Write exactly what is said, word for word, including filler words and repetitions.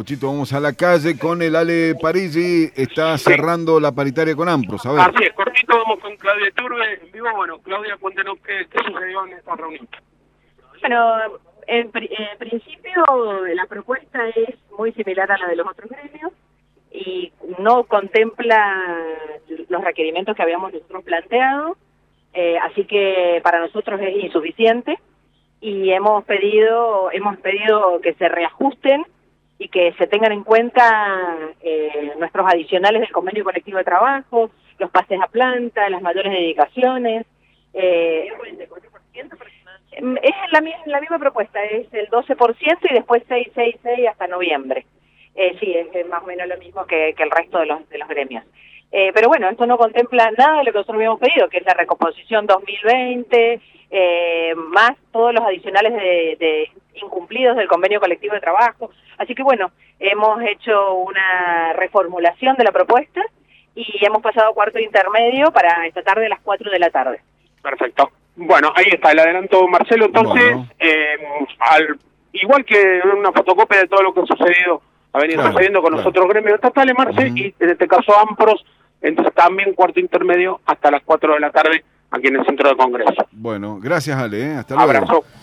Pochito, vamos a la calle con el Ale Parisi. Está cerrando la paritaria con Ampros. A ver. Así es, cortito, vamos con Claudia Turbe en vivo. Bueno, Claudia, cuéntenos qué, qué sucedió en esta reunión. Bueno, en, pri en principio la propuesta es muy similar a la de los otros gremios y no contempla los requerimientos que habíamos nosotros planteado, eh, así que para nosotros es insuficiente y hemos pedido, hemos pedido que se reajusten y que se tengan en cuenta eh, nuestros adicionales del convenio colectivo de trabajo, los pases a planta, las mayores dedicaciones. Eh, es la, la misma propuesta, es el doce por ciento y después seis, seis, seis hasta noviembre. Eh, sí, es más o menos lo mismo que, que el resto de los, de los gremios. Eh, pero bueno, esto no contempla nada de lo que nosotros habíamos pedido, que es la recomposición dos mil veinte, eh, más todos los adicionales de, de incumplidos del convenio colectivo de trabajo. Así que bueno, hemos hecho una reformulación de la propuesta y hemos pasado a cuarto intermedio para esta tarde a las cuatro de la tarde. Perfecto. Bueno, ahí está el adelanto, Marcelo. Entonces, bueno. eh, al, igual que una fotocopia de todo lo que ha sucedido, ha venido claro, sucediendo con claro. los otros gremios estatales, Marcelo, uh -huh. y en este caso Ampros, entonces también cuarto intermedio hasta las cuatro de la tarde aquí en el Centro de Congreso. Bueno, gracias Ale, ¿eh? Hasta luego. Abrazo.